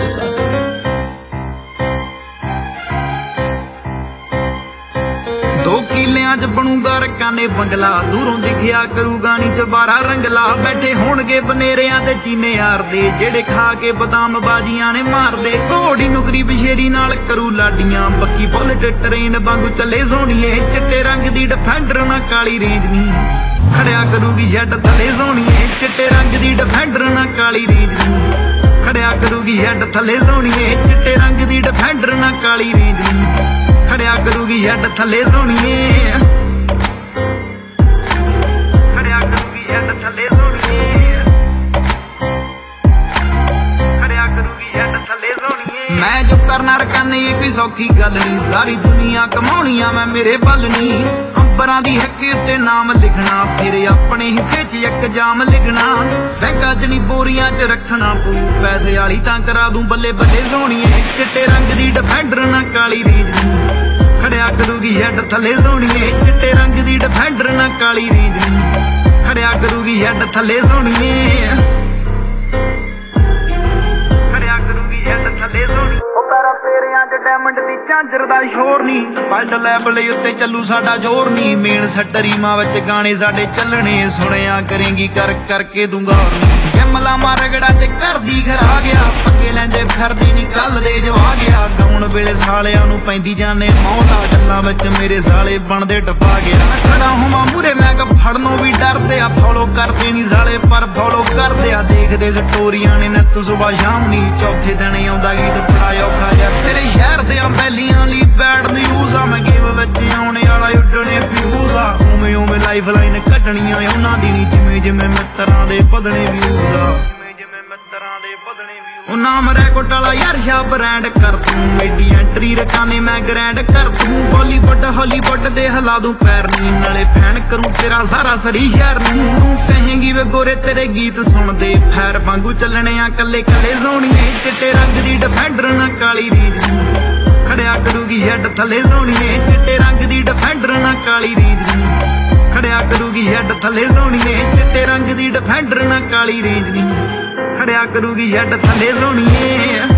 साथ। दो किलियां च बनूगा रकाने बंगला, दूरों दिखिया करूगा नी चबारा रंगला। बैठे होणगे बनेरियां ते चीने यार दे, जेड़े खा के बदाम बाजियां ने मार दे। घोड़ी नुकरी बशेरी नाल करू लाडियां, बक्की बुलेट ट्रेन वांगू चले सोहणीए। चिट्टे रंग दी डिफेंडर ना काली रेंज नी, खड़िया करूगी शैड थले सोहणीए। चिट्टे रंग दी डिफेंडर ना काली रेंज नी, खड़िया करूगी शैड थले सोहणीए। चिट्टे रंग दी डिफेंडर ना काली रेंज नी, खड़िया करूगी शैड थले सोहणीए। खड़िया करूगी शैड थले सोहणीए, खड़िया करूगी शैड थले सोहणीए। मैं जो करना रकाने ये कोई सौखी गल नहीं, सारी दुनिया कमाउणियां मैं मेरे बल नहीं। अंबरां दी हक्की उत्ते नाम लिखना, फिर अपने हिस्से च एक जाम लिखना। बैंकां च नी बोरियां च रखना पू, पैसे वाली तां करा दूं बल्ले बल्ले सोहणीए। चिट्टे रंग दी डिफेंडर ना काली रेंज नी, खड़िया करूगी शैड थले सोहणीए। चिट्टे रंग दी डिफेंडर ना काली रेंज नी, खड़िया करूगी शैड थले सोहणीए। खड़िया करूगी शैड थले सोहणीए। तारा तेरियां च डायमंड दी झांजर दा शोर नी, वर्ल्ड लेवल उत्ते चलू साडा जोर नी। मेन सट्टरीमां विच गाने साडे चलने, सुनिया करेंगी कर करके दूंगा जमला रगड़ा ते कर दी घरा गया। पक्के लैंदे फिरदी नी कल दे जवा गया, गाउण वेले सालियां नूं पैंदी जाने मौत। गल्लां विच मेरे साले बनदे टपा गया। खड़ा होवां मूरे मैं क फड़नों भी डरदे आ, फॉलो करदे नी साले पर फॉलो करदे आ। देखदे स्टोरियां ने नित सुबह शाम नी, चौथे दिन आउंदा गीत बड़ा औखा यार। तेरे शहर दे बैलियां ली बैड न्यूज़ आ, मैं गेम विच आउणे वाला उड्डणे फ्यूज़ आ। उवें उवें लाइफ लाइन कटणियां उन्हां दी नी, जिवें जिवें मित्तरां दे बधणे व्यूज़ आ। नाम रैकोट वाला यार शाह ब्रांड कर दूं, एडी एंट्री रखाने मैं ग्रैंड कर दूं। बॉलीवुड हॉलीवुड दे हिला दूं पैर नी, नाले फैन करूं तेरा सारा सरी शहर नी। तू कहेंगी वे गोरे तेरे गीत सुन दे, फैर वांगू चलने आ कल्ले कल्ले सोहणीए। चिट्टे रंग दी डिफेंडर ना काली रेंज नी, खड़िया करूगी शैड थले सोहणीए। चिट्टे रंग दी डिफेंडर ना काली रेंज नी, खड़िया करूगी शैड थले सोहणीए। चिट्टे रंग दी डिफेंडर ना काली रेंज नी, खड़िया करूगी शैड थले सोहणीए।